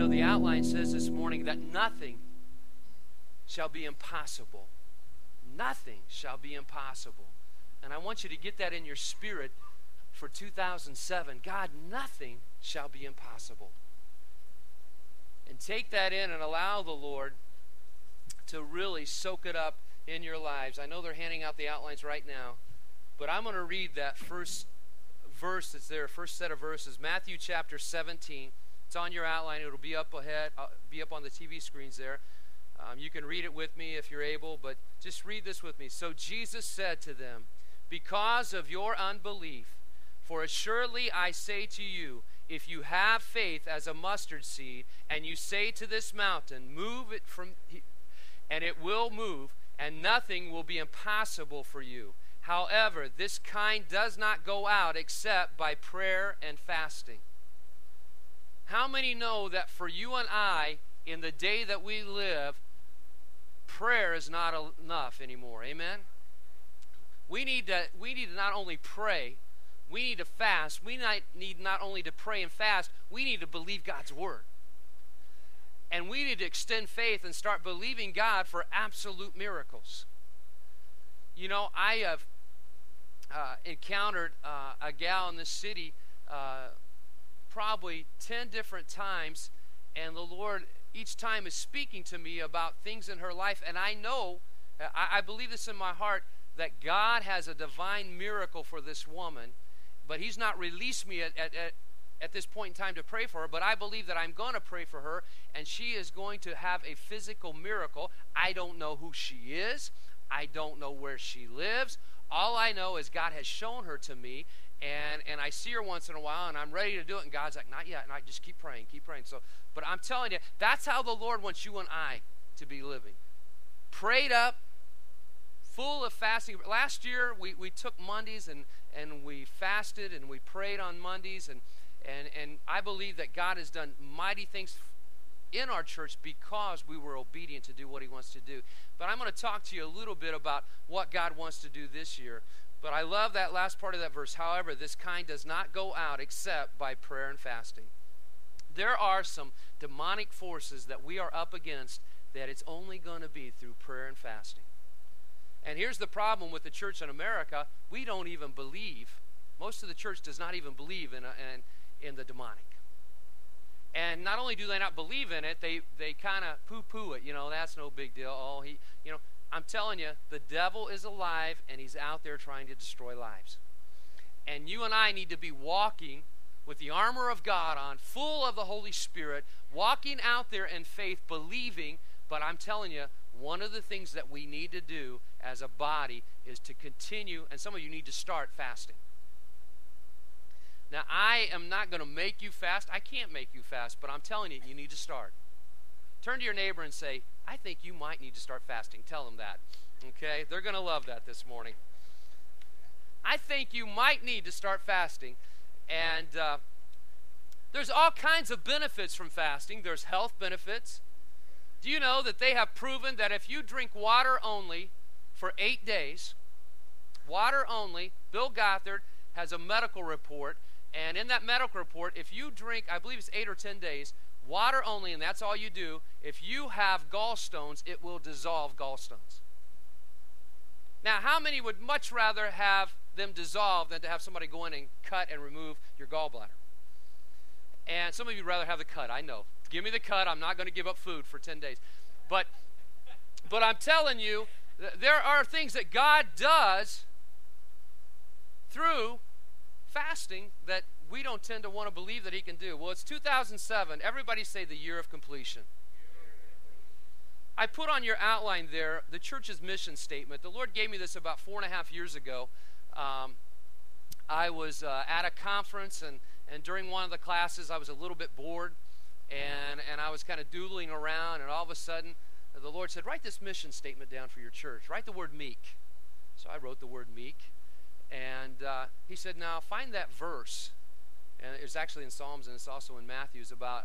know, the outline says this morning that nothing shall be impossible. Nothing shall be impossible. And I want you to get that in your spirit for 2007. God, nothing shall be impossible. And take that in and allow the Lord to really soak it up in your lives. I know they're handing out the outlines right now, but I'm going to read that first verse that's there, first set of verses, Matthew chapter 17. It's on your outline. It'll be up ahead, be up on the TV screens there. You can read it with me if you're able, but just read this with me. So Jesus said to them, because of your unbelief, for assuredly I say to you, if you have faith as a mustard seed, and you say to this mountain, move it from here, and it will move, and nothing will be impossible for you. However, this kind does not go out except by prayer and fasting. How many know that for you and I, in the day that we live, prayer is not enough anymore? Amen? We need to not only pray, we need to fast. We need not only to pray and fast, we need to believe God's word. And we need to extend faith and start believing God for absolute miracles. You know, I have encountered a gal in this city probably 10 different times, and the Lord each time is speaking to me about things in her life, and I know, I believe this in my heart, that God has a divine miracle for this woman, but He's not released me at this point in time to pray for her, but I believe that I'm going to pray for her, and she is going to have a physical miracle. I don't know who she is. I don't know where she lives. All I know is God has shown her to me, and I see her once in a while, and I'm ready to do it, and God's like, not yet, and I just keep praying. So, but I'm telling you, that's how the Lord wants you and I to be living. Prayed up, full of fasting. Last year, we took Mondays, and we fasted, and we prayed on Mondays, and I believe that God has done mighty things in our church because we were obedient to do what He wants to do. But I'm going to talk to you a little bit about what God wants to do this year. But I love that last part of that verse. However, this kind does not go out except by prayer and fasting. There are some demonic forces that we are up against that it's only going to be through prayer and fasting. And here's the problem with the church in America. We don't even believe. Most of the church does not even believe in the demonic. And not only do they not believe in it, they kind of poo-poo it. You know, that's no big deal. Oh, I'm telling you, the devil is alive, and he's out there trying to destroy lives. And you and I need to be walking with the armor of God on, full of the Holy Spirit, walking out there in faith, believing. But I'm telling you, one of the things that we need to do as a body is to continue, and some of you need to start fasting. Now, I am not going to make you fast. I can't make you fast, but I'm telling you, you need to start. Turn to your neighbor and say, I think you might need to start fasting. Tell them that. Okay? They're going to love that this morning. I think you might need to start fasting. And there's all kinds of benefits from fasting. There's health benefits. Do you know that they have proven that if you drink water only for 8 days, water only, Bill Gothard has a medical report, and in that medical report, if you drink, I believe it's 8 or 10 days, water only, and that's all you do, if you have gallstones, it will dissolve gallstones. Now, how many would much rather have them dissolve than to have somebody go in and cut and remove your gallbladder? And some of you would rather have the cut, I know. Give me the cut, I'm not going to give up food for 10 days. But I'm telling you, there are things that God does through fasting that we don't tend to want to believe that He can do. Well, it's 2007. Everybody say the year of completion. I put on your outline there the church's mission statement. The Lord gave me this about 4.5 years ago. I was at a conference, and during one of the classes, I was a little bit bored, and I was kind of doodling around, and all of a sudden, the Lord said, write this mission statement down for your church. Write the word meek. So I wrote the word meek. And He said, now find that verse. And it's actually in Psalms, and it's also in Matthew's about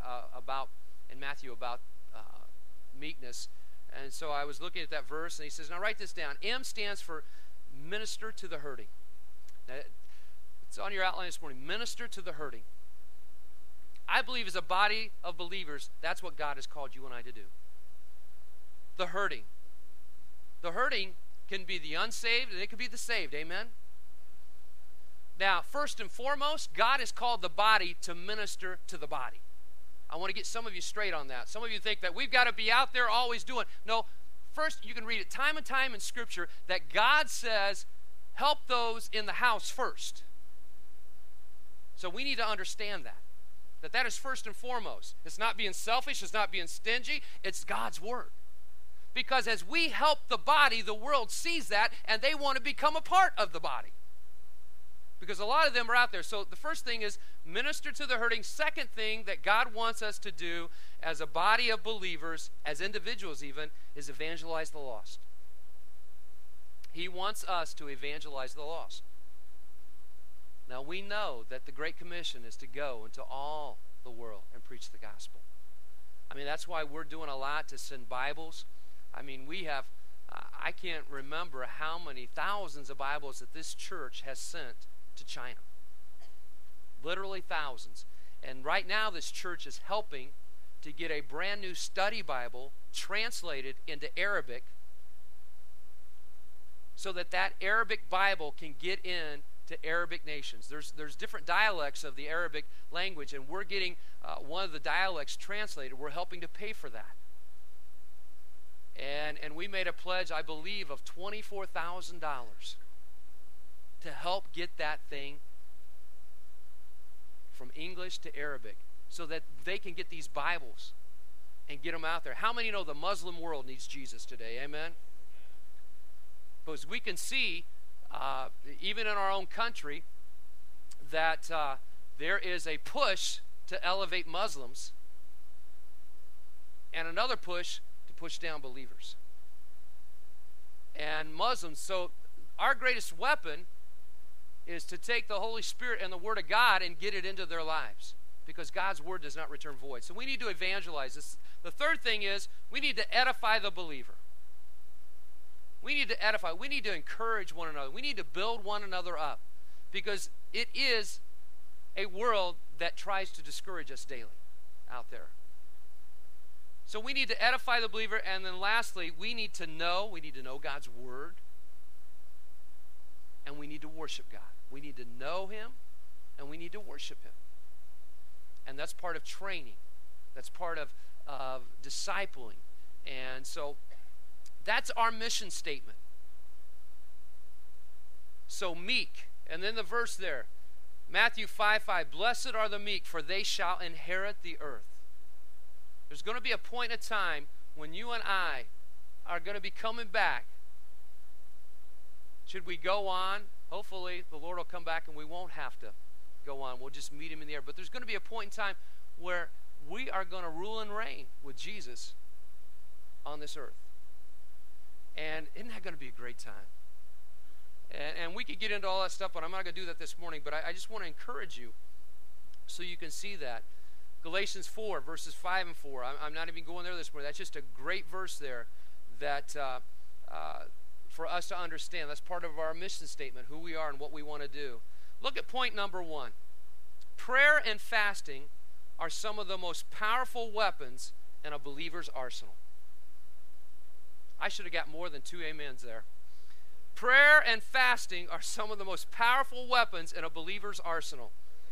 meekness. And so I was looking at that verse, and He says, now write this down. M stands for minister to the hurting. Now, it's on your outline this morning. Minister to the hurting. I believe as a body of believers, that's what God has called you and I to do. The hurting. The hurting can be the unsaved and it can be the saved. Amen? Now, first and foremost, God has called the body to minister to the body. I want to get some of you straight on that. Some of you think that we've got to be out there always doing. No, first you can read it time and time in Scripture that God says, help those in the house first. So we need to understand that is first and foremost. It's not being selfish, it's not being stingy, it's God's word. Because as we help the body, the world sees that and they want to become a part of the body. Because a lot of them are out there. So the first thing is minister to the hurting. Second thing that God wants us to do as a body of believers, as individuals even, is evangelize the lost. He wants us to evangelize the lost. Now we know that the Great Commission is to go into all the world and preach the gospel. I mean, that's why we're doing a lot to send Bibles. I mean, we have, I can't remember how many thousands of Bibles that this church has sent to China. Literally thousands. And right now this church is helping to get a brand new study Bible translated into Arabic so that that Arabic Bible can get in to Arabic nations. There's different dialects of the Arabic language, and we're getting one of the dialects translated. We're helping to pay for that. And we made a pledge, I believe, of $24,000 to help get that thing from English to Arabic so that they can get these Bibles and get them out there. How many know the Muslim world needs Jesus today? Amen? Because we can see, even in our own country, that there is a push to elevate Muslims and another push to push down believers. And Muslims, so our greatest weapon is to take the Holy Spirit and the Word of God and get it into their lives, because God's Word does not return void. So we need to evangelize this. The third thing is we need to edify the believer. We need to edify. We need to encourage one another. We need to build one another up, because it is a world that tries to discourage us daily out there. So we need to edify the believer, and then lastly, we need to know God's Word, and we need to worship God. We need to know Him, and we need to worship Him. And that's part of training. That's part of discipling. And so that's our mission statement. So meek. And then the verse there, Matthew 5:5, blessed are the meek, for they shall inherit the earth. There's going to be a point in time when you and I are going to be coming back. Should we go on? Hopefully the Lord will come back and we won't have to go on. We'll just meet Him in the air. But there's going to be a point in time where we are going to rule and reign with Jesus on this earth. And isn't that going to be a great time? And we could get into all that stuff, but I'm not going to do that this morning. But I just want to encourage you so you can see that. Galatians 4, verses 5 and 4. I'm not even going there this morning. That's just a great verse there that for us to understand. That's part of our mission statement, who we are and what we want to do. Look at point number 1. Prayer and fasting are some of the most powerful weapons in a believer's arsenal. I should have got more than 2 amens there. Prayer and fasting are some of the most powerful weapons in a believer's arsenal.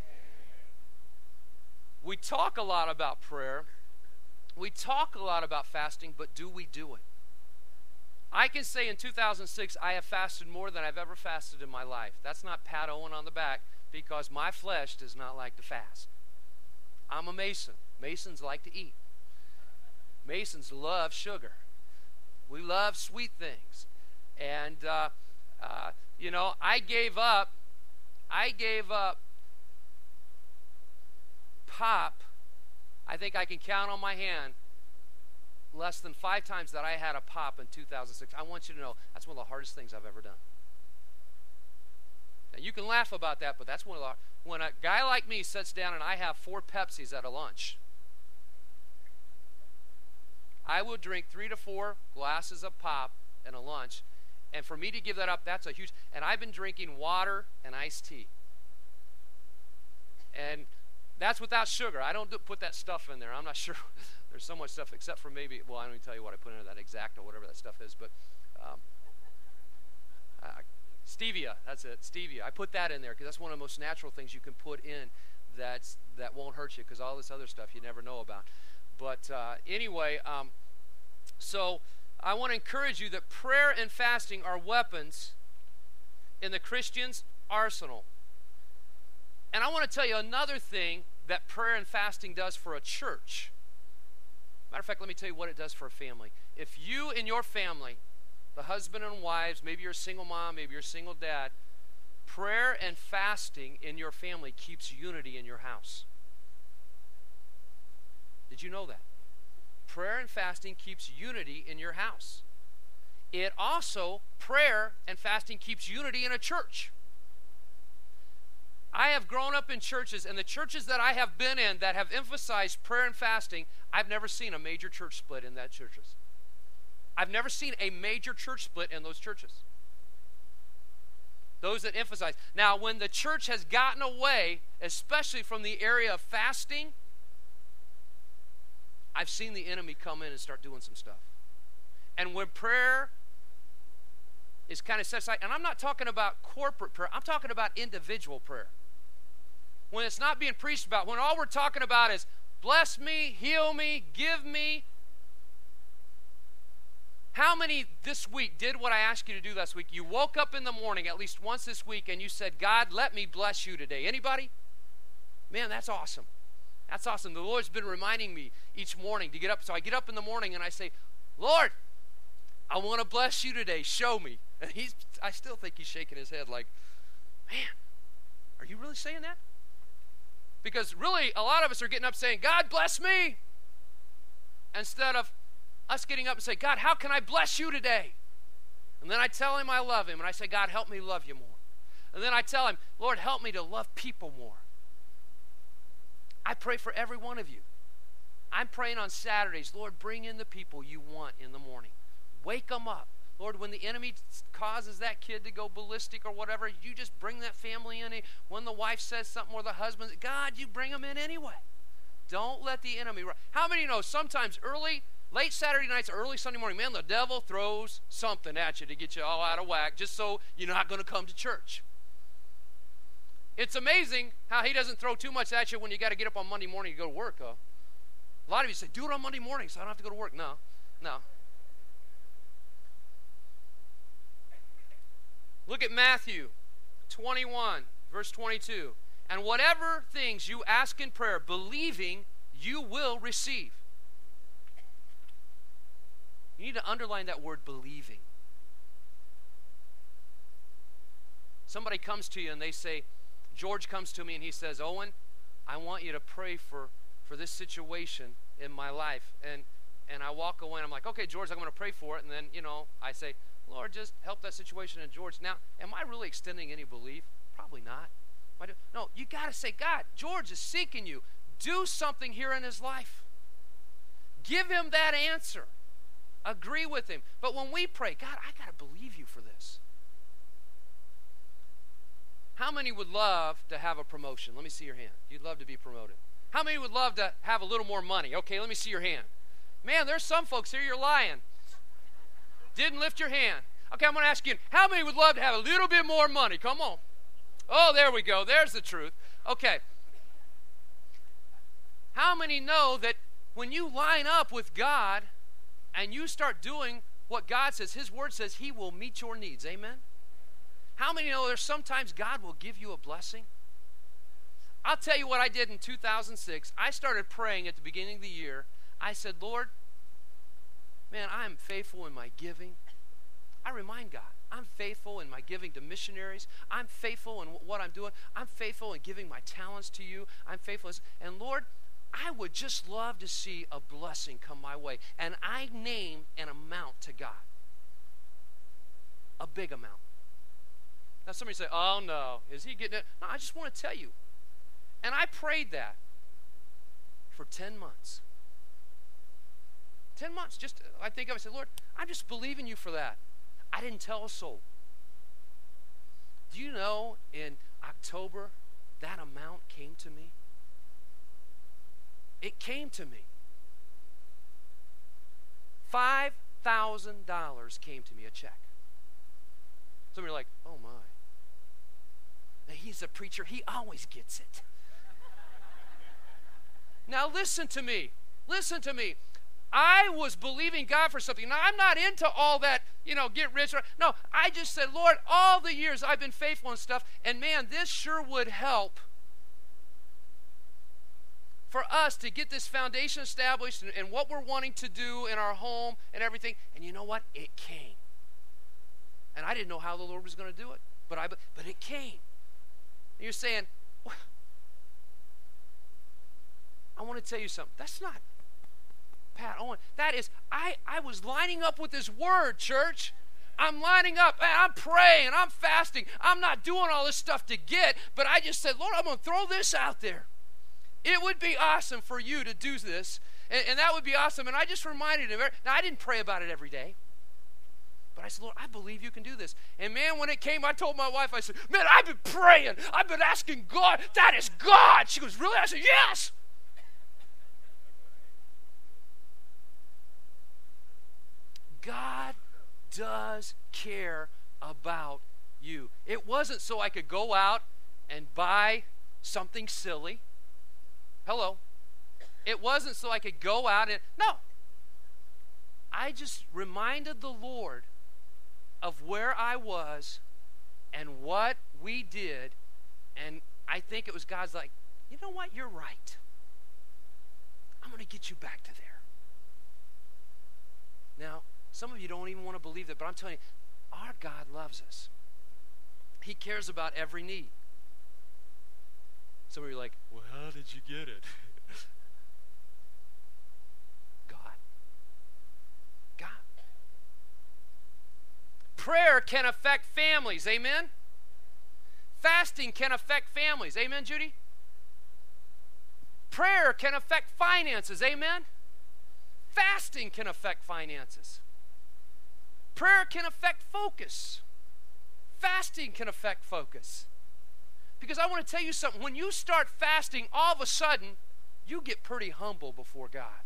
We talk a lot about prayer. We talk a lot about fasting, but do we do it? I can say in 2006, I have fasted more than I've ever fasted in my life. That's not pat Owen on the back, because my flesh does not like to fast. I'm a Mason. Masons like to eat. Masons love sugar. We love sweet things. And, I gave up pop. I think I can count on my hand less than 5 times that I had a pop in 2006. I want you to know that's one of the hardest things I've ever done. Now, you can laugh about that, but that's one of the... When a guy like me sits down and I have 4 Pepsis at a lunch, I will drink 3 to 4 glasses of pop in a lunch, and for me to give that up, that's a huge... And I've been drinking water and iced tea. And That's without sugar. I don't put that stuff in there. I'm not sure. There's so much stuff except for maybe, well, I don't even tell you what I put in that Exact or whatever that stuff is, but stevia, that's it, stevia. I put that in there because that's one of the most natural things you can put in that won't hurt you, because all this other stuff you never know about. But anyway, so I want to encourage you that prayer and fasting are weapons in the Christian's arsenal. And I want to tell you another thing that prayer and fasting does for a church. Matter of fact, let me tell you what it does for a family. If you and your family, the husband and wives, maybe you're a single mom, maybe you're a single dad, prayer and fasting in your family keeps unity in your house. Did you know that? Prayer and fasting keeps unity in your house. It also, prayer and fasting keeps unity in a church. I have grown up in churches, and the churches that I have been in that have emphasized prayer and fasting, I've never seen a major church split in that churches. I've never seen a major church split in those churches. Those that emphasize. Now, when the church has gotten away, especially from the area of fasting, I've seen the enemy come in and start doing some stuff. And when prayer is kind of set aside, and I'm not talking about corporate prayer, I'm talking about individual prayer. When it's not being preached about, when all we're talking about is bless me, heal me, give me. How many this week did what I asked you to do last week? You woke up in the morning at least once this week and you said, God, let me bless you today. Anybody? Man, that's awesome. That's awesome. The Lord's been reminding me each morning to get up. So I get up in the morning and I say, Lord, I want to bless you today. Show me. And I still think he's shaking his head like, man, are you really saying that? Because really, a lot of us are getting up saying, God, bless me. Instead of us getting up and say, God, how can I bless you today? And then I tell him I love him. And I say, God, help me love you more. And then I tell him, Lord, help me to love people more. I pray for every one of you. I'm praying on Saturdays, Lord, bring in the people you want in the morning. Wake them up. Lord, when the enemy causes that kid to go ballistic or whatever, you just bring that family in. When the wife says something or the husband, God, you bring them in anyway. Don't let the enemy run. How many know sometimes late Saturday nights or early Sunday morning, man, the devil throws something at you to get you all out of whack just so you're not going to come to church. It's amazing how he doesn't throw too much at you when you got to get up on Monday morning to go to work, huh? A lot of you say, do it on Monday morning so I don't have to go to work. No. Look at Matthew 21, verse 22. And whatever things you ask in prayer, believing, you will receive. You need to underline that word believing. Somebody comes to you and they say, George comes to me and he says, Owen, I want you to pray for this situation in my life. And I walk away and I'm like, okay, George, I'm going to pray for it. And then, I say, Lord, just help that situation. And George, now, am I really extending any belief? Probably not. No, you got to say, God, George is seeking you. Do something here in his life. Give him that answer. Agree with him. But when we pray, God, I got to believe you for this. How many would love to have a promotion? Let me see your hand. You'd love to be promoted. How many would love to have a little more money? Okay, let me see your hand. Man, there's some folks here, you're lying. Didn't lift your hand. Okay, I'm going to ask you, how many would love to have a little bit more money? Come on. Oh, there we go. There's the truth. Okay. How many know that when you line up with God and you start doing what God says, his word says he will meet your needs. Amen? How many know there's sometimes God will give you a blessing? I'll tell you what I did in 2006. I started praying at the beginning of the year. I said, Lord, man, I'm faithful in my giving. I remind God, I'm faithful in my giving to missionaries. I'm faithful in what I'm doing. I'm faithful in giving my talents to you. I'm faithful. And Lord, I would just love to see a blessing come my way. And I named an amount to God. A big amount. Now somebody say, oh no, is he getting it? No, I just want to tell you. And I prayed that for 10 months. 10 months. I think I said, Lord, I'm just believing you for that. I didn't tell a soul. Do you know in October that amount came to me? it came to me. $5,000 came to me, a check. Some of you are like, oh my. Now, he's a preacher. He always gets it. Now listen to me. Listen to me. I was believing God for something. Now, I'm not into all that, get rich. No, I just said, Lord, all the years I've been faithful and stuff, and man, this sure would help for us to get this foundation established and what we're wanting to do in our home and everything. And you know what? It came. And I didn't know how the Lord was going to do it, but it came. And you're saying, I want to tell you something. That's not Pat Owen. That is, I was lining up with His Word, church. I'm lining up, and I'm praying, I'm fasting. I'm not doing all this stuff to get, but I just said, Lord, I'm going to throw this out there. It would be awesome for you to do this, and that would be awesome. And I just reminded him. Now, I didn't pray about it every day, but I said, Lord, I believe you can do this. And man, when it came, I told my wife, I said, man, I've been praying. I've been asking God. That is God. She goes, really? I said, yes. God does care about you. It wasn't so I could go out and buy something silly. Hello. It wasn't so I could go out and, no. I just reminded the Lord of where I was and what we did, and I think it was God's like, you know what, you're right. I'm going to get you back to there. Now, some of you don't even want to believe that, but I'm telling you, our God loves us. He cares about every need. Some of you are like, well, how did you get it? God. Prayer can affect families. Amen? Fasting can affect families. Amen, Judy? Prayer can affect finances. Amen? Fasting can affect finances. Prayer can affect focus. Fasting can affect focus. Because I want to tell you something. When you start fasting, all of a sudden, you get pretty humble before God.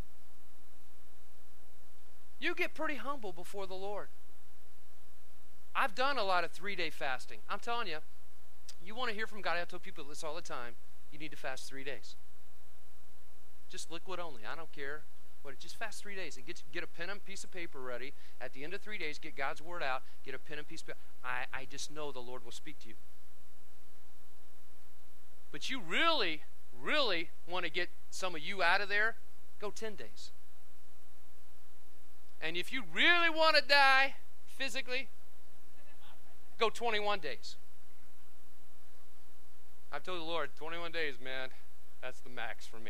You get pretty humble before the Lord. I've done a lot of 3-day fasting. I'm telling you, you want to hear from God. I tell people this all the time. You need to fast 3 days. Just liquid only. I don't care. But just fast 3 days and get a pen and piece of paper ready. At the end of 3 days, get God's Word out. Get a pen and piece of paper. I just know the Lord will speak to you. But you really, really want to get some of you out of there, go 10 days. And if you really want to die physically, go 21 days. I've told the Lord, 21 days, man, that's the max for me.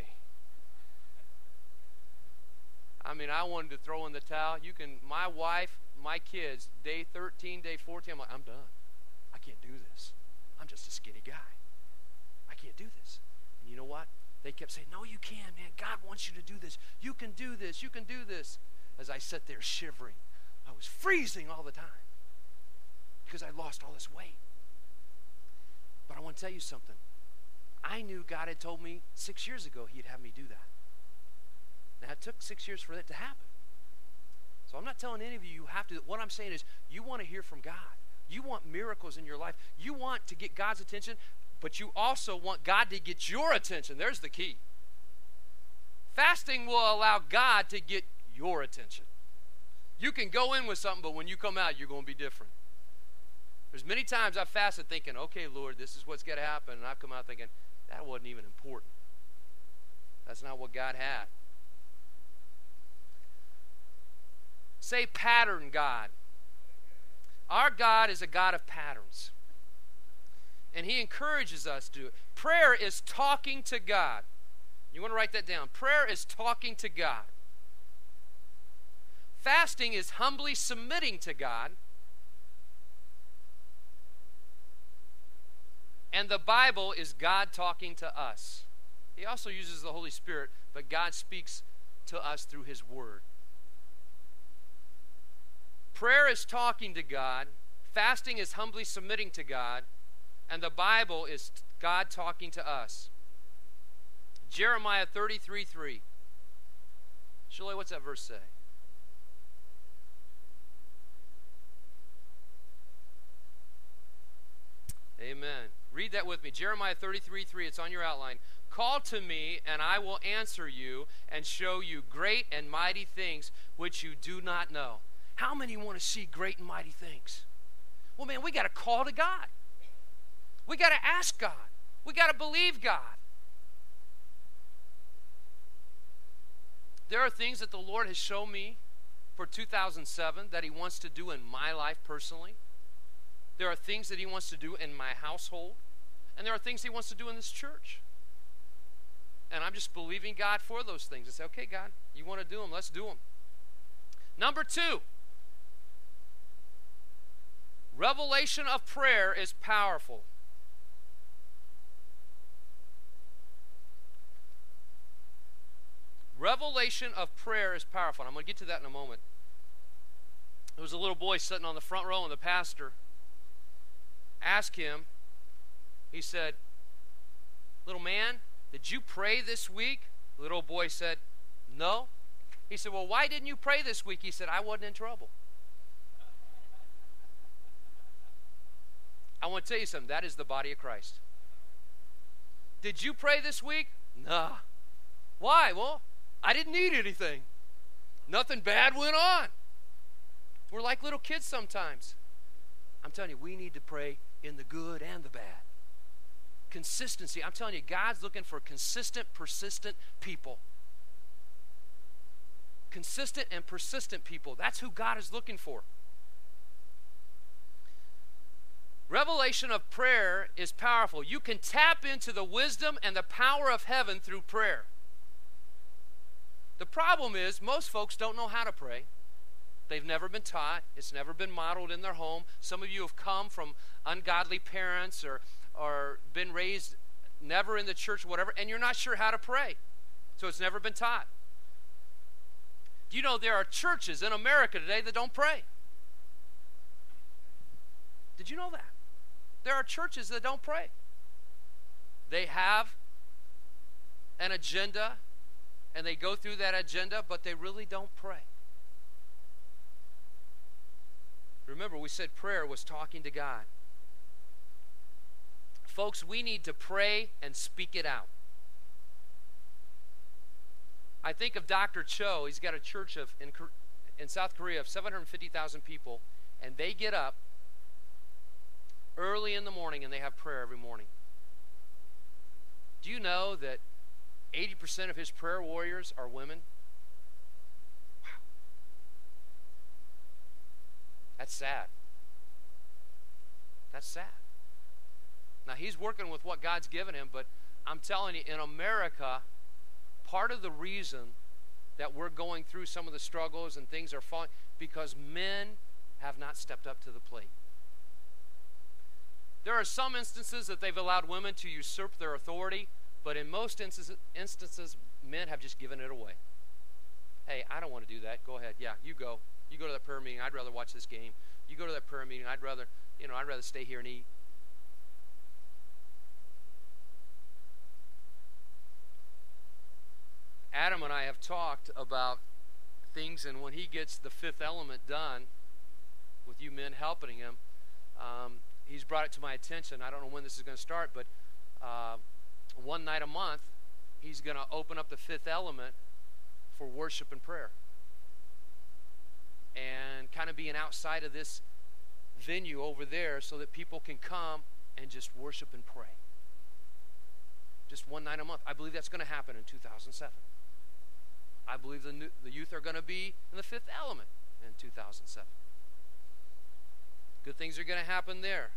I mean, I wanted to throw in the towel. My wife, my kids, day 13, day 14, I'm like, I'm done. I can't do this. I'm just a skinny guy. I can't do this. And you know what? They kept saying, no, you can, man. God wants you to do this. You can do this. You can do this. As I sat there shivering, I was freezing all the time because I lost all this weight. But I want to tell you something. I knew God had told me 6 years ago He'd have me do that. Now, it took 6 years for that to happen. So I'm not telling any of you have to. What I'm saying is you want to hear from God. You want miracles in your life. You want to get God's attention, but you also want God to get your attention. There's the key. Fasting will allow God to get your attention. You can go in with something, but when you come out, you're going to be different. There's many times I've fasted thinking, okay, Lord, this is what's going to happen. And I've come out thinking, that wasn't even important. That's not what God had. Say pattern God. Our God is a God of patterns. And He encourages us to do it. Prayer is talking to God. You want to write that down. Prayer is talking to God. Fasting is humbly submitting to God. And the Bible is God talking to us. He also uses the Holy Spirit, but God speaks to us through His Word. Prayer is talking to God. Fasting is humbly submitting to God. And the Bible is God talking to us. Jeremiah 33:3. Shirley, what's that verse say? Amen. Read that with me. Jeremiah 33:3. It's on your outline. Call to me, and I will answer you and show you great and mighty things which you do not know. How many want to see great and mighty things? Well, man, we got to call to God. We got to ask God. We got to believe God. There are things that the Lord has shown me for 2007 that He wants to do in my life personally. There are things that He wants to do in my household. And there are things He wants to do in this church. And I'm just believing God for those things. I say, okay, God, you want to do them, let's do them. Number 2, revelation of prayer is powerful. Revelation of prayer is powerful. And I'm going to get to that in a moment. There was a little boy sitting on the front row, and the pastor asked him, he said, little man, did you pray this week? The little boy said, no. He said, well, why didn't you pray this week? He said, I wasn't in trouble. I want to tell you something. That is the body of Christ. Did you pray this week? Nah. Why? Well, I didn't need anything. Nothing bad went on. We're like little kids sometimes. I'm telling you, we need to pray in the good and the bad. Consistency. I'm telling you, God's looking for consistent, persistent people. Consistent and persistent people. That's who God is looking for. Revelation of prayer is powerful. You can tap into the wisdom and the power of heaven through prayer. The problem is most folks don't know how to pray. They've never been taught. It's never been modeled in their home. Some of you have come from ungodly parents or been raised never in the church or whatever, and you're not sure how to pray. So it's never been taught. Do you know there are churches in America today that don't pray? Did you know that? There are churches that don't pray. They have an agenda, and they go through that agenda, but they really don't pray. Remember, we said prayer was talking to God. Folks, we need to pray and speak it out. I think of Dr. Cho. He's got a church in South Korea of 750,000 people, and they get up early in the morning and they have prayer every morning. Do you know that 80% of his prayer warriors are women? Wow. That's sad. That's sad. Now, he's working with what God's given him, but I'm telling you, in America, part of the reason that we're going through some of the struggles and things are falling, because men have not stepped up to the plate. There are some instances that they've allowed women to usurp their authority, but in most instances, men have just given it away. Hey, I don't want to do that. Go ahead. Yeah, you go. You go to that prayer meeting. I'd rather watch this game. You go to that prayer meeting. I'd rather stay here and eat. Adam and I have talked about things, and when he gets the fifth element done, with you men helping him, he's brought it to my attention. I don't know when this is going to start, but one night a month, he's going to open up the fifth element for worship and prayer. And kind of being outside of this venue over there so that people can come and just worship and pray. Just one night a month. I believe that's going to happen in 2007. I believe the youth are going to be in the fifth element in 2007. Good things are going to happen there.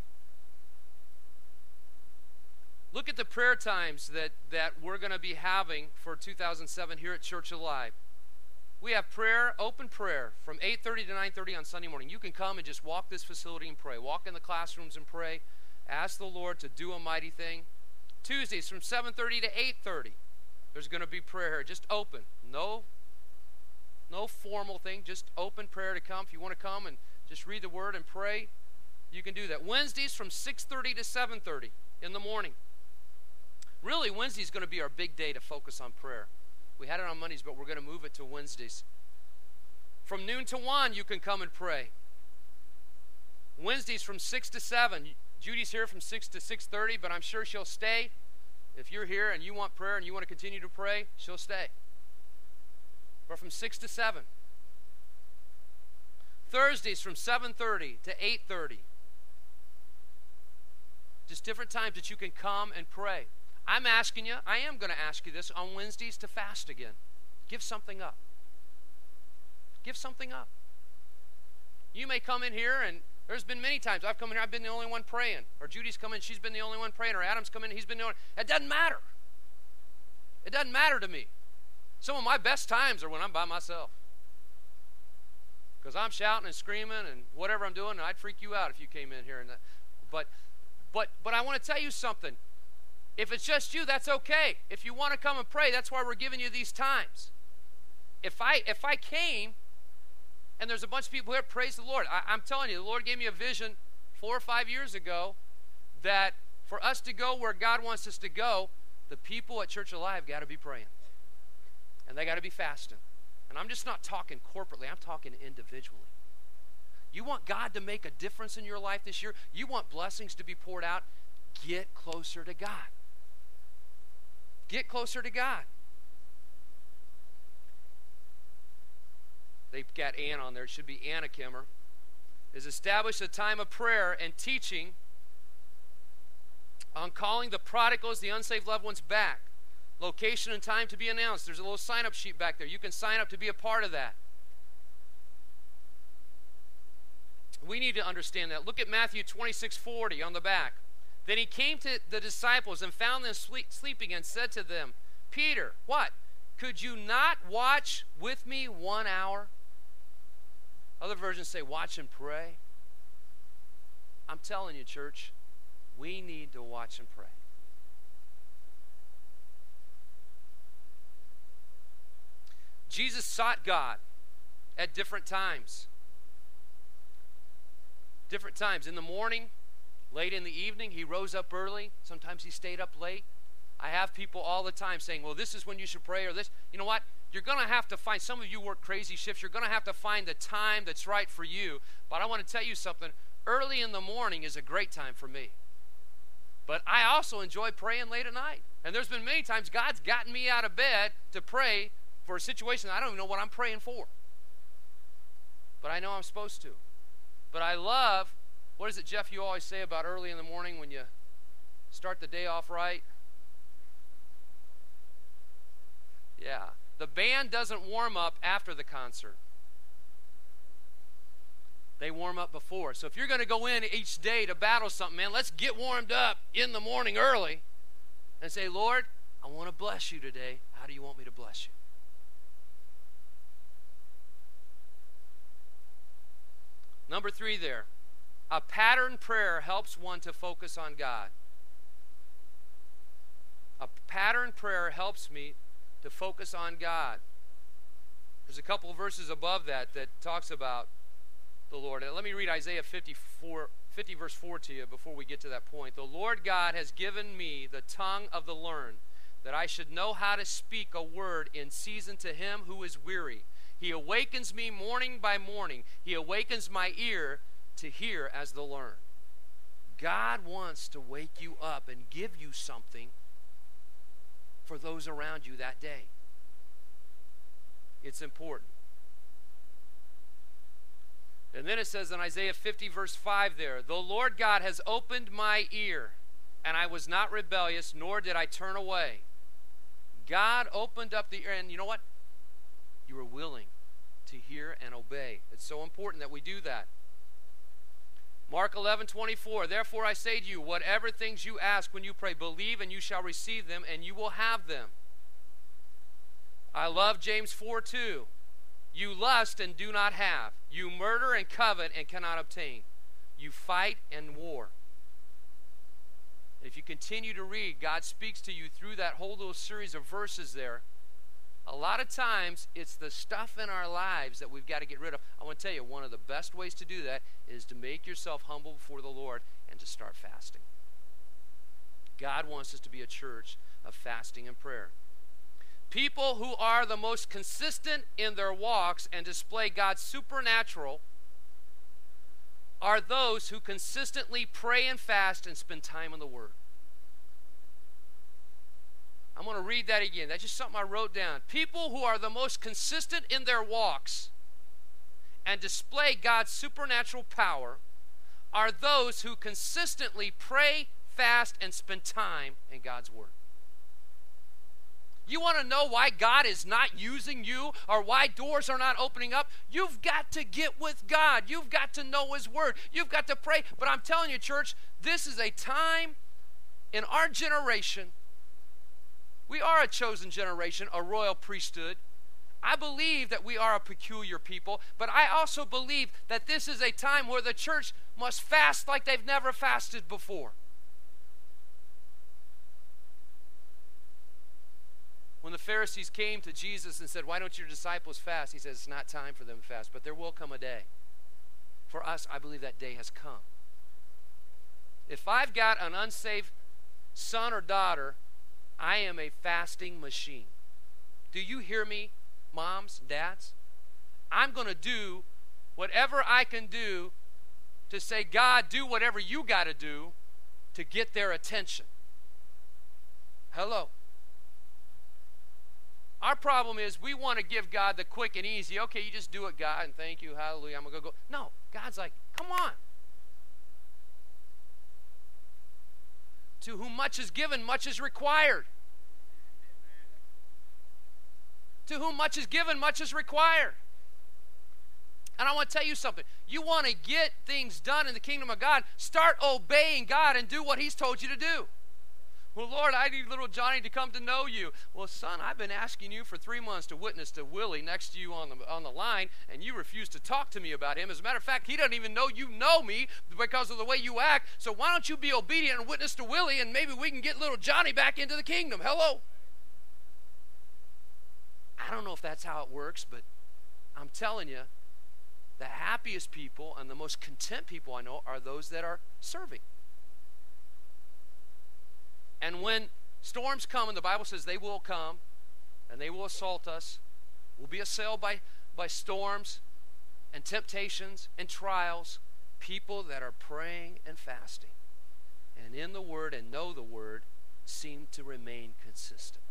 Look at the prayer times that we're going to be having for 2007 here at Church Alive. We have prayer, open prayer, from 8:30 to 9:30 on Sunday morning. You can come and just walk this facility and pray. Walk in the classrooms and pray. Ask the Lord to do a mighty thing. Tuesdays from 7:30 to 8:30. There's going to be prayer here. Just open. No formal thing. Just open prayer to come. If you want to come and just read the word and pray, you can do that. Wednesdays from 6:30 to 7:30 in the morning. Really, Wednesday's going to be our big day to focus on prayer. We had it on Mondays, but we're going to move it to Wednesdays. From noon to 1, you can come and pray. Wednesdays from 6 to 7. Judy's here from 6 to 6:30, but I'm sure she'll stay. If you're here and you want prayer and you want to continue to pray, she'll stay. But from 6 to 7. Thursdays from 7:30 to 8:30. Just different times that you can come and pray. I'm asking you, I am going to ask you this on Wednesdays to fast again. Give something up. Give something up. You may come in here, and there's been many times I've come in here, I've been the only one praying. Or Judy's come in, she's been the only one praying. Or Adam's come in, he's been the only one. It doesn't matter. It doesn't matter to me. Some of my best times are when I'm by myself. Because I'm shouting and screaming and whatever I'm doing, and I'd freak you out if you came in here. But I want to tell you something. If it's just you, that's okay. If you want to come and pray, that's why we're giving you these times. If I came and there's a bunch of people here, praise the Lord. I'm telling you, the Lord gave me a vision 4 or 5 years ago that for us to go where God wants us to go, the people at Church Alive got to be praying. And they got to be fasting. And I'm just not talking corporately. I'm talking individually. You want God to make a difference in your life this year? You want blessings to be poured out? Get closer to God. Get closer to God. They've got Ann on there. It should be Anna Kimmer. Is establish a time of prayer and teaching on calling the prodigals, the unsaved loved ones back. Location and time to be announced. There's a little sign-up sheet back there. You can sign up to be a part of that. We need to understand that. Look at Matthew 26:40 on the back. Then he came to the disciples and found them sleeping and said to them, Peter, what? Could you not watch with me 1 hour? Other versions say watch and pray. I'm telling you, church, we need to watch and pray. Jesus sought God at different times. Different times. In the morning, late in the evening, he rose up early. Sometimes he stayed up late. I have people all the time saying, well, this is when you should pray, or this. You know what? You're going to have to find, some of you work crazy shifts, you're going to have to find the time that's right for you. But I want to tell you something. Early in the morning is a great time for me. But I also enjoy praying late at night. And there's been many times God's gotten me out of bed to pray for a situation I don't even know what I'm praying for. But I know I'm supposed to. But I love, what is it, Jeff, you always say about early in the morning when you start the day off right? Yeah. The band doesn't warm up after the concert. They warm up before. So if you're going to go in each day to battle something, man, let's get warmed up in the morning early and say, Lord, I want to bless you today. How do you want me to bless you? Number 3 there. A pattern prayer helps one to focus on God. A pattern prayer helps me to focus on God. There's a couple of verses above that talks about the Lord. And let me read Isaiah 50 verse 4 to you before we get to that point. The Lord God has given me the tongue of the learned, that I should know how to speak a word in season to him who is weary. He awakens me morning by morning. He awakens my ear to hear as the learned. God wants to wake you up and give you something for those around you that day. It's important. And then it says in Isaiah 50 verse 5 there, the Lord God has opened my ear, and I was not rebellious, nor did I turn away. God opened up the ear, and you know what? You were willing to hear and obey. It's so important that we do that. Mark 11:24, therefore I say to you, whatever things you ask when you pray, believe and you shall receive them, and you will have them. I love James 4:2. You lust and do not have. You murder and covet and cannot obtain. You fight and war. If you continue to read, God speaks to you through that whole little series of verses there. A lot of times, it's the stuff in our lives that we've got to get rid of. I want to tell you, one of the best ways to do that is to make yourself humble before the Lord and to start fasting. God wants us to be a church of fasting and prayer. People who are the most consistent in their walks and display God's supernatural are those who consistently pray and fast and spend time in the Word. I'm going to read that again. That's just something I wrote down. People who are the most consistent in their walks and display God's supernatural power are those who consistently pray, fast, and spend time in God's Word. You want to know why God is not using you or why doors are not opening up? You've got to get with God. You've got to know His Word. You've got to pray. But I'm telling you, church, this is a time in our generation. We are a chosen generation, a royal priesthood. I believe that we are a peculiar people, but I also believe that this is a time where the church must fast like they've never fasted before. When the Pharisees came to Jesus and said, "Why don't your disciples fast?" He says, "It's not time for them to fast, but there will come a day." For us, I believe that day has come. If I've got an unsaved son or daughter, I am a fasting machine. Do you hear me, moms, dads? I'm going to do whatever I can do to say, God, do whatever you got to do to get their attention. Hello. Our problem is we want to give God the quick and easy. Okay, you just do it, God, and thank you, hallelujah, I'm going to go. No, God's like, come on. To whom much is given, much is required. To whom much is given, much is required. And I want to tell you something. You want to get things done in the kingdom of God, start obeying God and do what He's told you to do. Well, Lord, I need little Johnny to come to know you. Well, son, I've been asking you for 3 months to witness to Willie next to you on the line, and you refuse to talk to me about him. As a matter of fact, he doesn't even know you know me because of the way you act. So why don't you be obedient and witness to Willie, and maybe we can get little Johnny back into the kingdom. Hello? I don't know if that's how it works, but I'm telling you, the happiest people and the most content people I know are those that are serving. And when storms come, and the Bible says they will come, and they will assault us, we'll be assailed by storms and temptations and trials, people that are praying and fasting and in the Word and know the Word seem to remain consistent.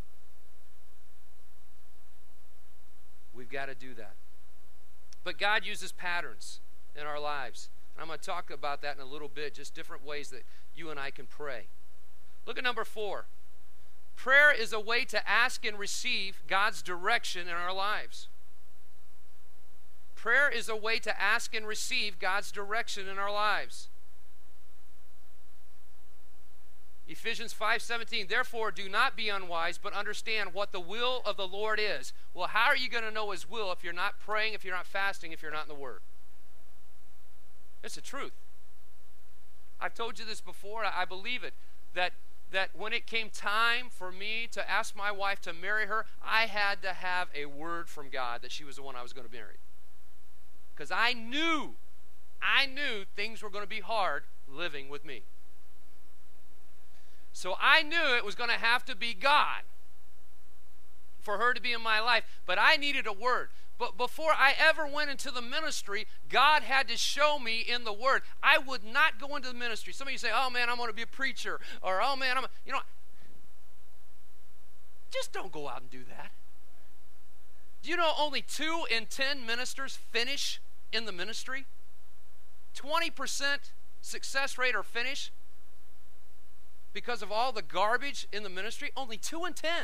We've got to do that. But God uses patterns in our lives. And I'm going to talk about that in a little bit, just different ways that you and I can pray. Look at number 4. Prayer is a way to ask and receive God's direction in our lives. Prayer is a way to ask and receive God's direction in our lives. Ephesians 5:17, therefore do not be unwise, but understand what the will of the Lord is. Well, how are you going to know His will if you're not praying, if you're not fasting, if you're not in the Word? It's the truth. I've told you this before, I believe it, that when it came time for me to ask my wife to marry her, I had to have a word from God that she was the one I was going to marry. Because I knew things were going to be hard living with me. So I knew it was going to have to be God for her to be in my life, but I needed a word. But before I ever went into the ministry, God had to show me in the Word. I would not go into the ministry. Some of you say, oh man, I'm going to be a preacher, or oh man, just don't go out and do that. Do you know only 2 in 10 ministers finish in the ministry? 20% success rate or finish because of all the garbage in the ministry. Only 2 in 10.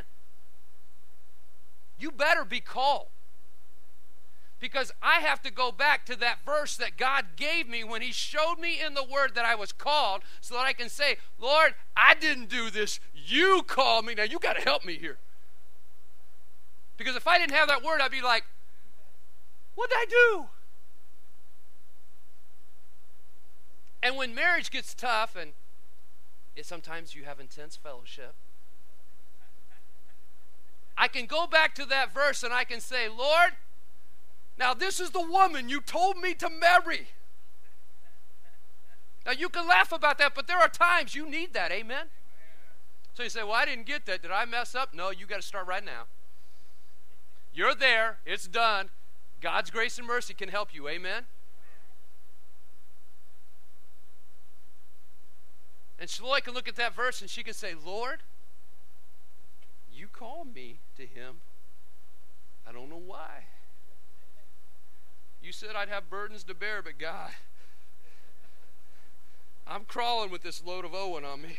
You better be called. Because I have to go back to that verse that God gave me when He showed me in the Word that I was called, so that I can say, Lord, I didn't do this. You called me. Now you got to help me here. Because if I didn't have that word, I'd be like, what did I do? And when marriage gets tough, and sometimes you have intense fellowship, I can go back to that verse and I can say, Lord, now this is the woman you told me to marry. Now you can laugh about that, but there are times you need that, amen? So you say, well, I didn't get that. Did I mess up? No, you got to start right now. You're there. It's done. God's grace and mercy can help you. Amen? And Shloy can look at that verse and she can say, Lord, you called me to him. I don't know why. You said I'd have burdens to bear, but God, I'm crawling with this load of Owen on me.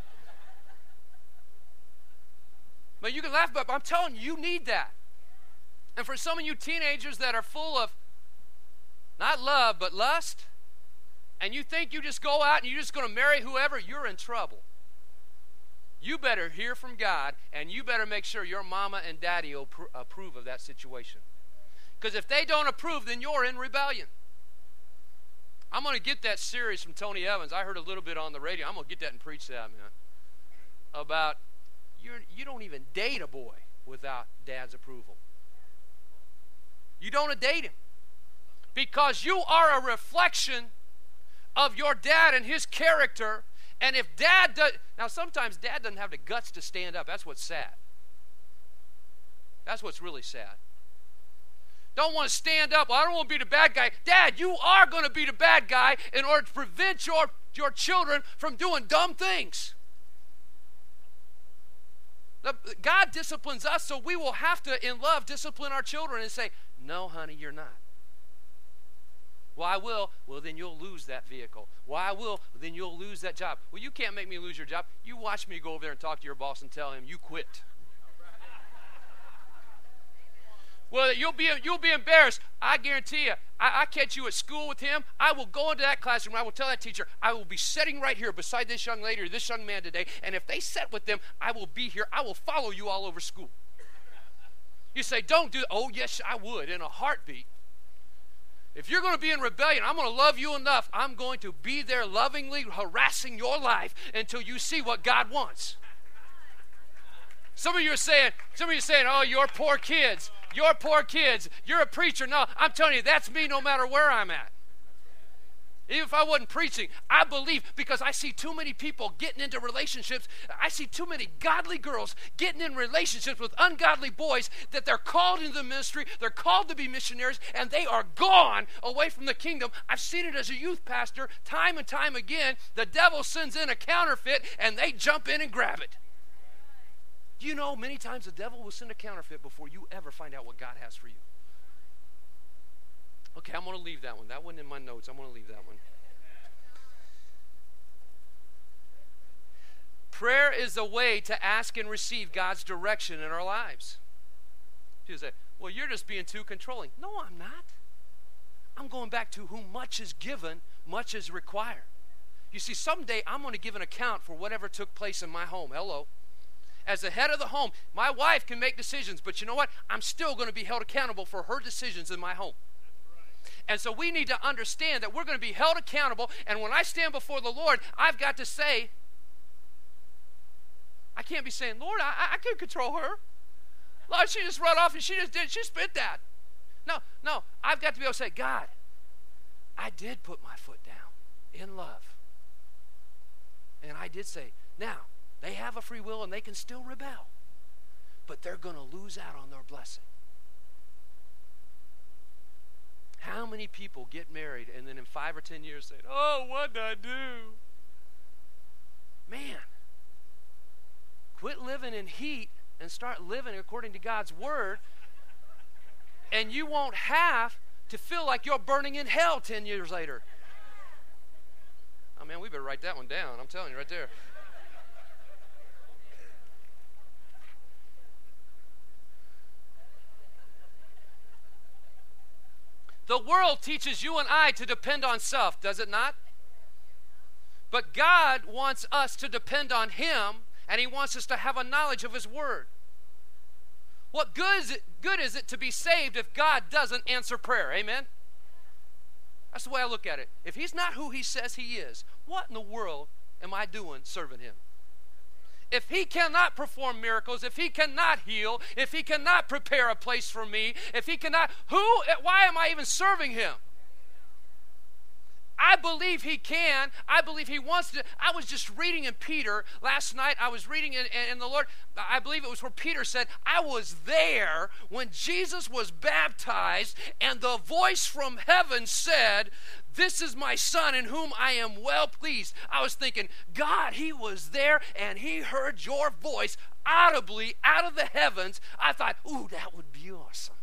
But you can laugh, but I'm telling you, you need that. And for some of you teenagers that are full of not love, but lust, and you think you just go out and you're just going to marry whoever, you're in trouble. You better hear from God, and you better make sure your mama and daddy will approve of that situation. Because if they don't approve, then you're in rebellion. I'm going to get that series from Tony Evans. I heard a little bit on the radio. I'm going to get that and preach that, man. About you don't even date a boy without dad's approval. You don't date him. Because you are a reflection of your dad and his character. And if dad does... Now, sometimes dad doesn't have the guts to stand up. That's what's sad. That's what's really sad. Don't want to stand up. Well, I don't want to be the bad guy. Dad, you are going to be the bad guy in order to prevent your children from doing dumb things. God disciplines us, so we will have to, in love, discipline our children and say, no, honey, you're not. Well, I will. Well, then you'll lose that vehicle. Well, I will. Then you'll lose that job. Well, you can't make me lose your job. You watch me go over there and talk to your boss and tell him you quit. Well, you'll be embarrassed. I guarantee you. I catch you at school with him. I will go into that classroom. I will tell that teacher, I will be sitting right here beside this young lady or this young man today. And if they sit with them, I will be here. I will follow you all over school. You say, don't do that. Oh, yes, I would in a heartbeat. If you're going to be in rebellion, I'm going to love you enough. I'm going to be there lovingly harassing your life until you see what God wants. Some of you are saying, oh, your poor kids. Your poor kids. You're a preacher. No, I'm telling you, that's me no matter where I'm at. Even if I wasn't preaching, I believe, because I see too many people getting into relationships. I see too many godly girls getting in relationships with ungodly boys that they're called into the ministry, they're called to be missionaries, and they are gone away from the kingdom. I've seen it as a youth pastor time and time again. The devil sends in a counterfeit, and they jump in and grab it. Do you know many times the devil will send a counterfeit before you ever find out what God has for you? Okay, I'm going to leave that one. That wasn't in my notes. I'm going to leave that one. Prayer is a way to ask and receive God's direction in our lives. People say, well, you're just being too controlling. No, I'm not. I'm going back to whom much is given, much is required. You see, someday I'm going to give an account for whatever took place in my home. Hello. As the head of the home, my wife can make decisions, but you know what? I'm still going to be held accountable for her decisions in my home. And so we need to understand that we're going to be held accountable, and when I stand before the Lord, I've got to say, I can't be saying, Lord, I can't control her. Lord, she just run off and she spit that. No, I've got to be able to say, God, I did put my foot down in love. And I did say, now, they have a free will and they can still rebel, but they're going to lose out on their blessing. How many people get married and then in 5 or 10 years say, oh, what did I do? Man, quit living in heat and start living according to God's word, and you won't have to feel like you're burning in hell 10 years later. Oh, man, we better write that one down. I'm telling you right there. The world teaches you and I to depend on self, does it not? But God wants us to depend on Him, and He wants us to have a knowledge of His Word. What good is it to be saved if God doesn't answer prayer? Amen? That's the way I look at it. If He's not who He says He is, what in the world am I doing serving Him? If He cannot perform miracles, if He cannot heal, if He cannot prepare a place for me, if He cannot, why am I even serving Him? I believe he can. I believe he wants to. I was just reading in Peter last night. I was reading in the Lord. I believe it was where Peter said, I was there when Jesus was baptized, and the voice from heaven said, this is my son in whom I am well pleased. I was thinking, God, he was there and he heard your voice audibly out of the heavens. I thought, ooh, that would be awesome.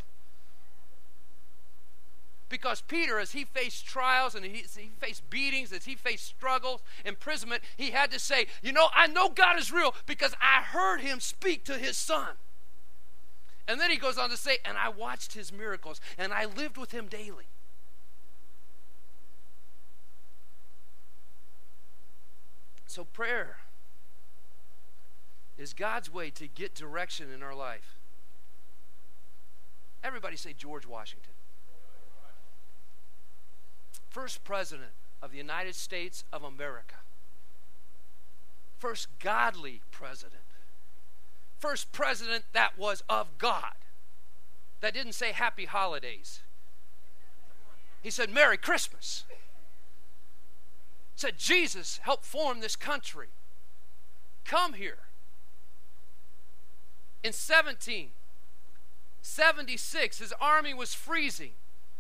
Because Peter, as he faced trials and he faced beatings, as he faced struggles, imprisonment, he had to say, I know God is real because I heard him speak to his son. And then he goes on to say, and I watched his miracles, and I lived with him daily. So prayer is God's way to get direction in our life. Everybody say George Washington. First president of the United States of America. First godly president. First president that was of God. That didn't say happy holidays. He said Merry Christmas. Said Jesus helped form this country. Come here. In 1776, his army was freezing.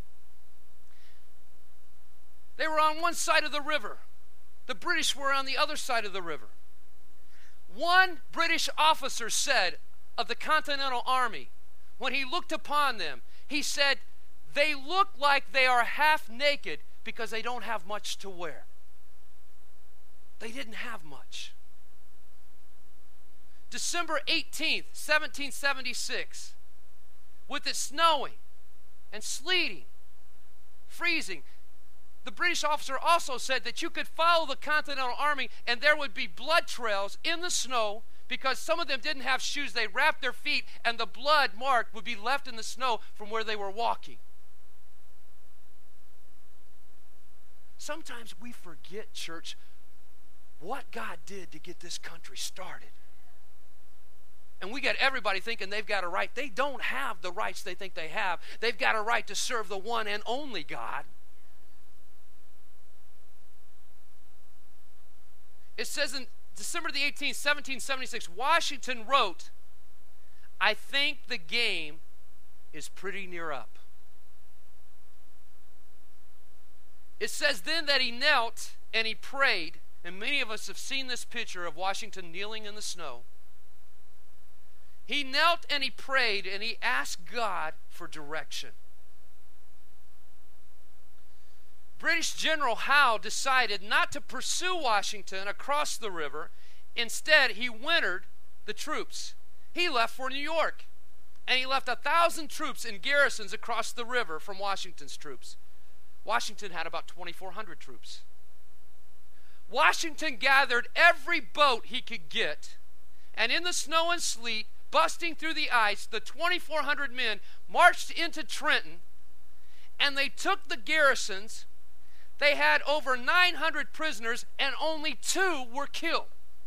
They were on one side of the river. The British were on the other side of the river. One British officer said of the Continental Army, when he looked upon them, he said, they look like they are half naked because they don't have much to wear. They didn't have much. December 18th, 1776, with it snowing and sleeting, freezing, the British officer also said that you could follow the Continental Army and there would be blood trails in the snow because some of them didn't have shoes. They wrapped their feet and the blood mark would be left in the snow from where they were walking. Sometimes we forget, church, what God did to get this country started. And we get everybody thinking they've got a right. They don't have the rights they think they have. They've got a right to serve the one and only God. It says in December the 18th, 1776, Washington wrote, I think the game is pretty near up. It says then that he knelt and he prayed, and many of us have seen this picture of Washington kneeling in the snow. He knelt and he prayed and he asked God for direction. British General Howe decided not to pursue Washington across the river. Instead, he wintered the troops. He left for New York, and he left 1,000 troops in garrisons across the river from Washington's troops. Washington had about 2,400 troops. Washington gathered every boat he could get, and in the snow and sleet, busting through the ice, the 2,400 men marched into Trenton, and they took the garrisons. They had over 900 prisoners, and only 2 were killed.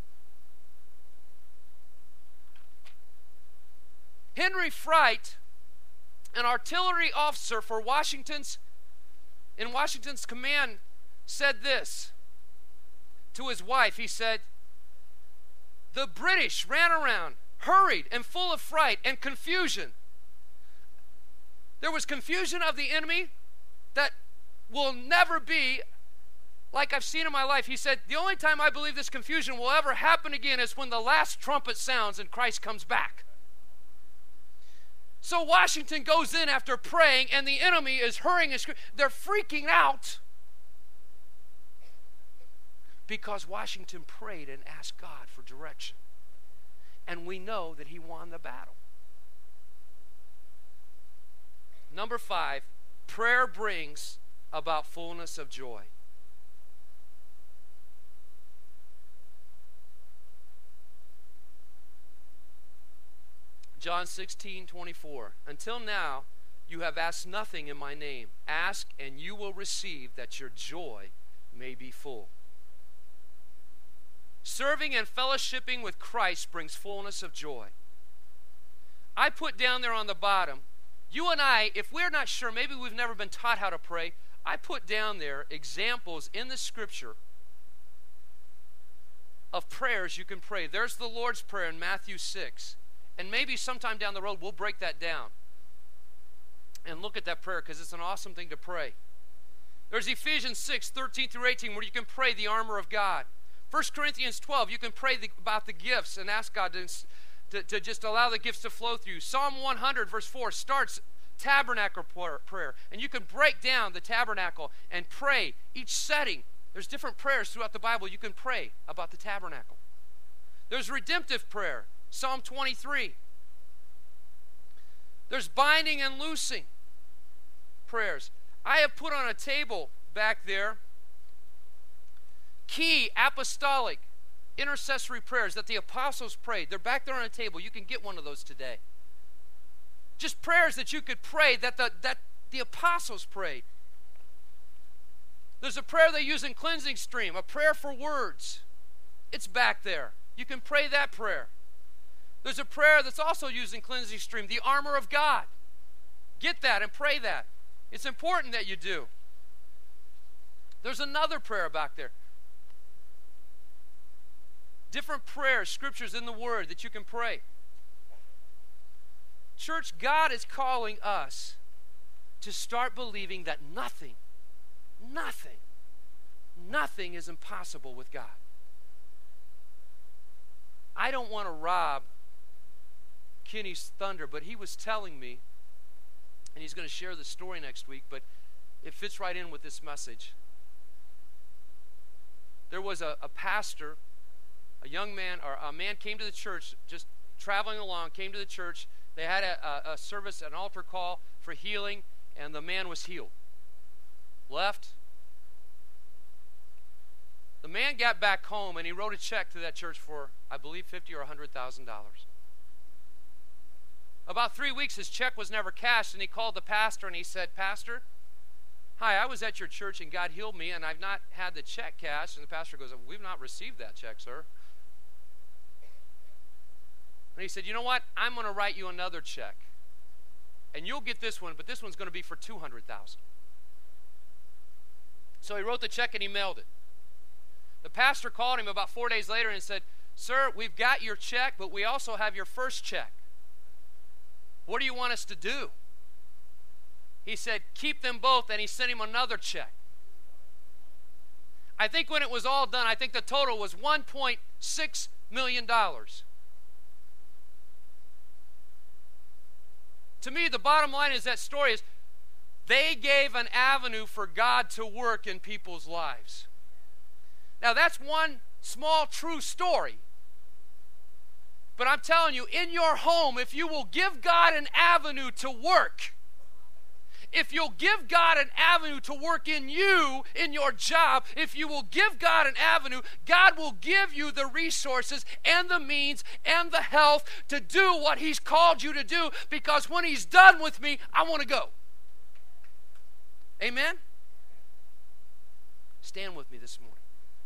Henry Fright, an artillery officer for Washington's command, said this to his wife. He said, the British ran around, hurried and full of fright and confusion. There was confusion of the enemy that will never be like I've seen in my life. He said, the only time I believe this confusion will ever happen again is when the last trumpet sounds and Christ comes back. So Washington goes in after praying, and the enemy is hurrying and screaming. They're freaking out because Washington prayed and asked God for direction. And we know that he won the battle. Number 5, prayer brings about fullness of joy. John 16:24. Until now, you have asked nothing in my name. Ask and you will receive, that your joy may be full. Serving and fellowshipping with Christ brings fullness of joy. I put down there on the bottom, you and I, if we're not sure, maybe we've never been taught how to pray, I put down there examples in the Scripture of prayers you can pray. There's the Lord's Prayer in Matthew 6. And maybe sometime down the road we'll break that down and look at that prayer, because it's an awesome thing to pray. There's Ephesians 6, 13 through 18, where you can pray the armor of God. 1 Corinthians 12, you can pray about the gifts and ask God to just allow the gifts to flow through you. Psalm 100, verse 4, starts tabernacle prayer. And you can break down the tabernacle and pray each setting. There's different prayers throughout the Bible you can pray about the tabernacle. There's redemptive prayer, Psalm 23. There's binding and loosing prayers. I have put on a table back there key apostolic intercessory prayers that the apostles prayed. They're back there on a table. You can get one of those today. Just prayers that you could pray that the apostles prayed. There's a prayer they use in Cleansing Stream, a prayer for words. It's back there. You can pray that prayer. There's a prayer that's also used in Cleansing Stream, the armor of God. Get that and pray that. It's important that you do. There's another prayer back there. Different prayers, scriptures in the Word that you can pray. Church, God is calling us to start believing that nothing is impossible with God. I don't want to rob Kenny's thunder, but he was telling me, and he's going to share the story next week, but it fits right in with this message. There was a pastor, a young man, or a man came to the church, just traveling along, came to the church. They had a service, an altar call for healing, and the man was healed. Left. The man got back home, and he wrote a check to that church for, I believe, $50,000 or $100,000. About 3 weeks, his check was never cashed, and he called the pastor, and he said, "Pastor, hi, I was at your church, and God healed me, and I've not had the check cashed." And the pastor goes, "We've not received that check, sir." And he said, "You know what? I'm going to write you another check, and you'll get this one, but this one's going to be for $200,000. So he wrote the check, and he mailed it. The pastor called him about 4 days later and said, "Sir, we've got your check, but we also have your first check. What do you want us to do?" He said, "Keep them both," and he sent him another check. I think when it was all done, I think the total was $1.6 million. To me, the bottom line is that story is they gave an avenue for God to work in people's lives. Now, that's one small true story. But I'm telling you, in your home, if you will give God an avenue to work, if you'll give God an avenue to work in you, in your job, if you will give God an avenue, God will give you the resources and the means and the health to do what He's called you to do, because when He's done with me, I want to go. Amen? Stand with me this morning.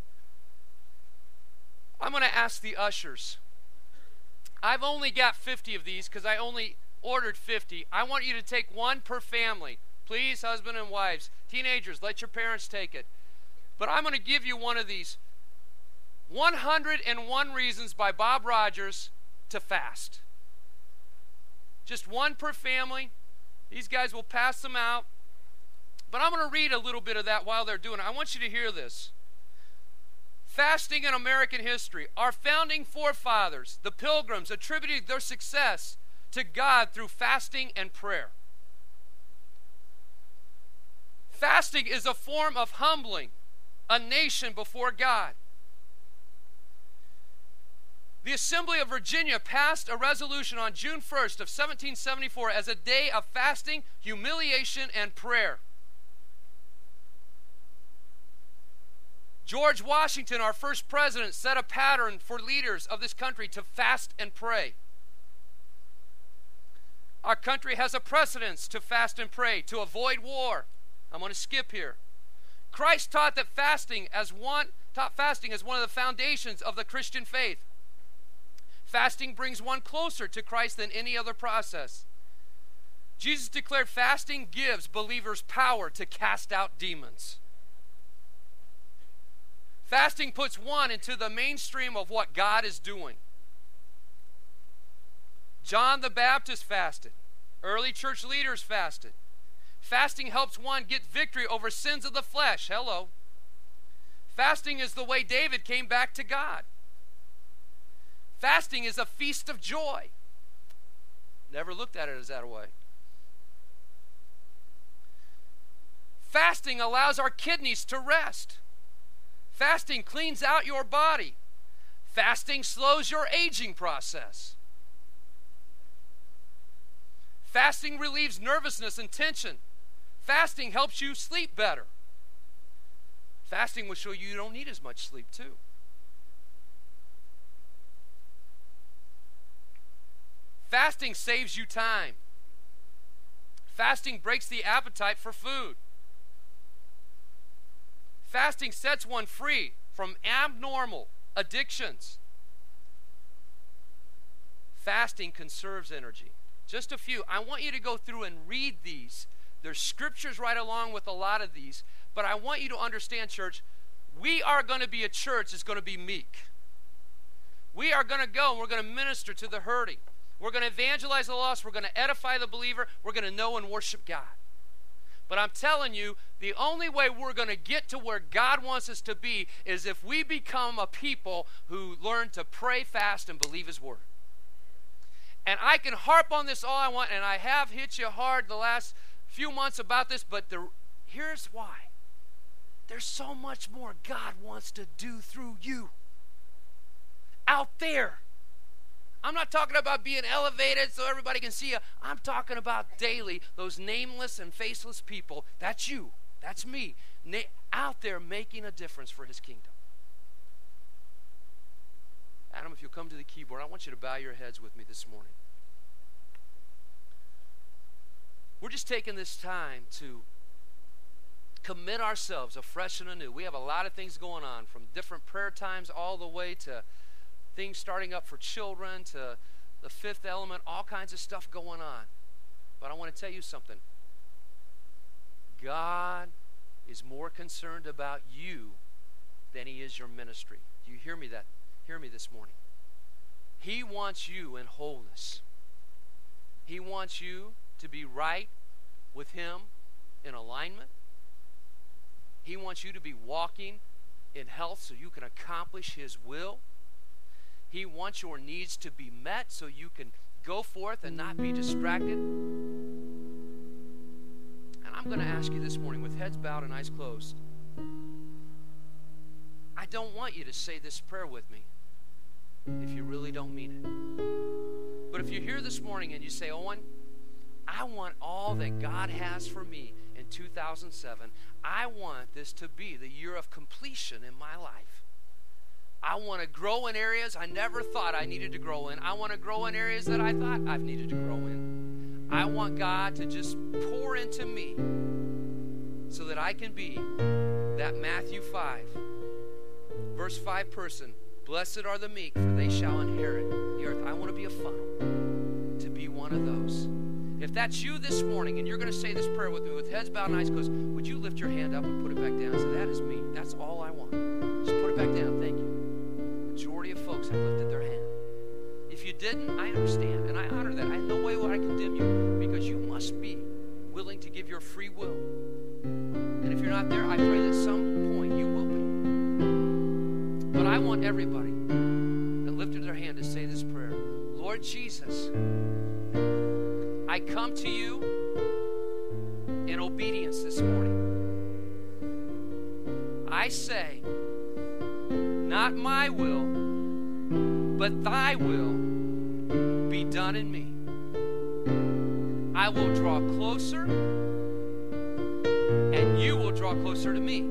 I'm going to ask the ushers. I've only got 50 of these because I only ordered 50. I want you to take one per family. Please, husband and wives. Teenagers, let your parents take it. But I'm going to give you one of these. 101 Reasons by Bob Rogers to Fast. Just one per family. These guys will pass them out. But I'm going to read a little bit of that while they're doing it. I want you to hear this. Fasting in American history. Our founding forefathers, the Pilgrims, attributed their success to God through fasting and prayer. Fasting is a form of humbling a nation before God. The Assembly of Virginia passed a resolution on June 1st of 1774 as a day of fasting, humiliation, and prayer. George Washington, our first president, set a pattern for leaders of this country to fast and pray. Our country has a precedence to fast and pray, to avoid war. I'm going to skip here. Christ taught fasting as one of the foundations of the Christian faith. Fasting brings one closer to Christ than any other process. Jesus declared fasting gives believers power to cast out demons. Fasting puts one into the mainstream of what God is doing. John the Baptist fasted. Early church leaders fasted. Fasting helps one get victory over sins of the flesh. Hello. Fasting is the way David came back to God. Fasting is a feast of joy. Never looked at it as that way. Fasting allows our kidneys to rest. Fasting cleans out your body. Fasting slows your aging process. Fasting relieves nervousness and tension. Fasting helps you sleep better. Fasting will show you don't need as much sleep too. Fasting saves you time. Fasting breaks the appetite for food. Fasting sets one free from abnormal addictions. Fasting conserves energy. Just a few. I want you to go through and read these. There's scriptures right along with a lot of these. But I want you to understand, church, we are going to be a church that's going to be meek. We are going to go and we're going to minister to the hurting. We're going to evangelize the lost. We're going to edify the believer. We're going to know and worship God. But I'm telling you, the only way we're going to get to where God wants us to be is if we become a people who learn to pray, fast, and believe His Word. And I can harp on this all I want, and I have hit you hard the last few months about this, but here's why. There's so much more God wants to do through you out there. I'm not talking about being elevated so everybody can see you. I'm talking about daily, those nameless and faceless people. That's you. That's me. Out there making a difference for His kingdom. Adam, if you'll come to the keyboard, I want you to bow your heads with me this morning. We're just taking this time to commit ourselves afresh and anew. We have a lot of things going on, from different prayer times all the way to things starting up for children, to the Fifth Element, all kinds of stuff going on. But I want to tell you something. God is more concerned about you than He is your ministry. Do you hear me this morning? He wants you in wholeness. He wants you to be right with Him in alignment. He wants you to be walking in health so you can accomplish His will. He wants your needs to be met so you can go forth and not be distracted. And I'm going to ask you this morning, with heads bowed and eyes closed, I don't want you to say this prayer with me if you really don't mean it. But if you're here this morning and you say, Owen, I want all that God has for me in 2007. I want this to be the year of completion in my life. I want to grow in areas I never thought I needed to grow in. I want to grow in areas that I thought I've needed to grow in. I want God to just pour into me so that I can be that Matthew 5, verse 5 person. Blessed are the meek, for they shall inherit the earth. I want to be a funnel to be one of those. If that's you this morning and you're going to say this prayer with me with heads bowed and eyes closed, would you lift your hand up and put it back down and say, that is me. That's all I want. Just put it back down. Thank you. Majority of folks have lifted their hand. If you didn't, I understand, and I honor that. I have no way would I condemn you, because you must be willing to give your free will. And if you're not there, I pray that at some point you will be. But I want everybody that lifted their hand to say this prayer. Lord Jesus, I come to you in obedience this morning. I say, not my will, but thy will be done in me. I will draw closer, and you will draw closer to me.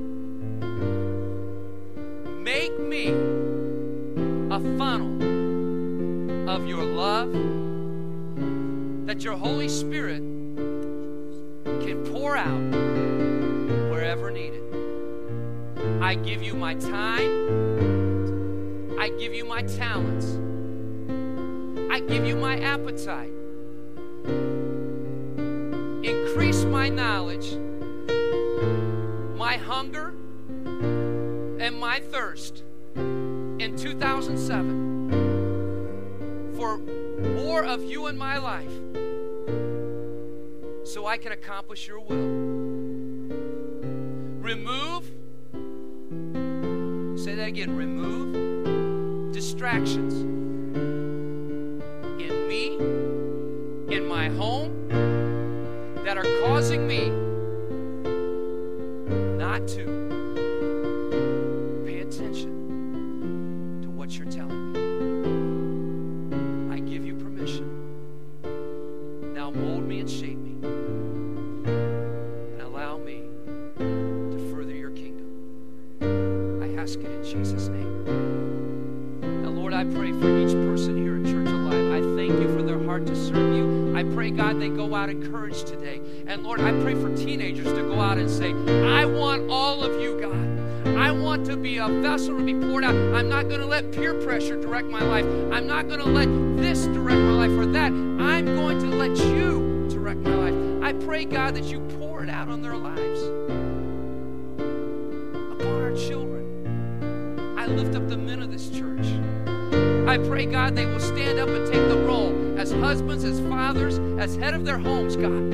Make me a funnel of your love, that your Holy Spirit can pour out wherever needed. I give you my time. I give you my talents. I give you my appetite. my knowledge, my hunger, and my thirst in 2007 for more of you in my life so I can accomplish your will. Remove, say that again, remove distractions in me, in my home, that are causing me not to pay attention to what you're telling me. I give you permission. Now mold me and shape me and allow me to further your kingdom. I ask it in Jesus' name. Now, Lord, I pray for each person here at Church Alive. I thank you for their heart to serve you. I pray, God, they go out encouraged today. And Lord, I pray for teenagers to go out and say, I want all of you, God. I want to be a vessel to be poured out. I'm not going to let peer pressure direct my life. I'm not going to let this direct my life or that. I'm going to let you direct my life. I pray, God, that you pour it out on their lives, upon our children. I lift up the men of this church. I pray, God, they will stand up and take the role as husbands, as fathers, as head of their homes, God.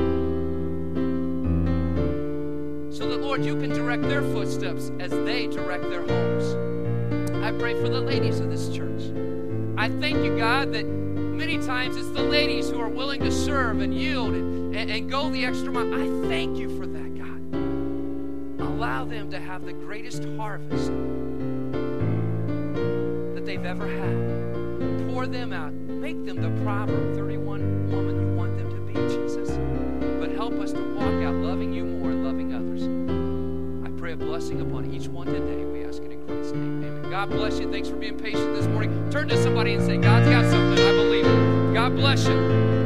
So that, Lord, you can direct their footsteps as they direct their homes. I pray for the ladies of this church. I thank you, God, that many times it's the ladies who are willing to serve and yield and go the extra mile. I thank you for that, God. Allow them to have the greatest harvest that they've ever had. Pour them out. Make them the Proverb 31 woman you want them to be, Jesus. But help us to walk out loving you more and loving others. I pray a blessing upon each one today. We ask it in Christ's name. Amen. God bless you. Thanks for being patient this morning. Turn to somebody and say, God's got something. I believe it. God bless you.